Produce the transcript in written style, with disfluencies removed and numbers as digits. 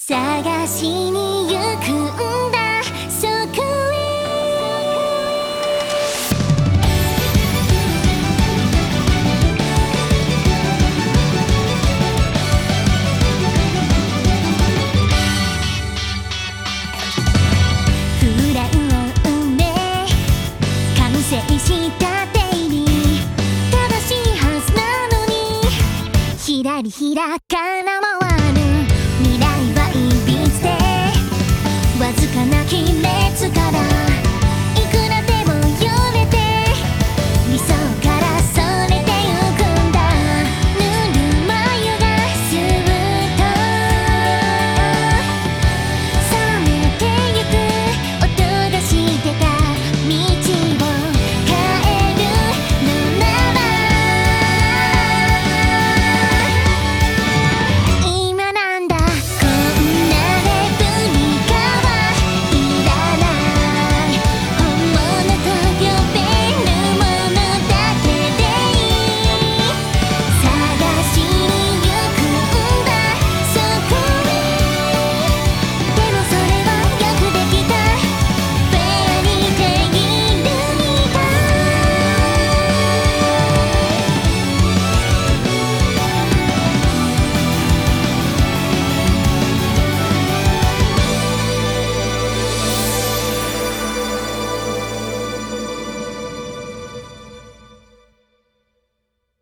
探しに行くんだそこへ不乱を埋め完成したデイリー正しいはずなのにひらりひらかな回る未来はいびつでわずかな亀裂から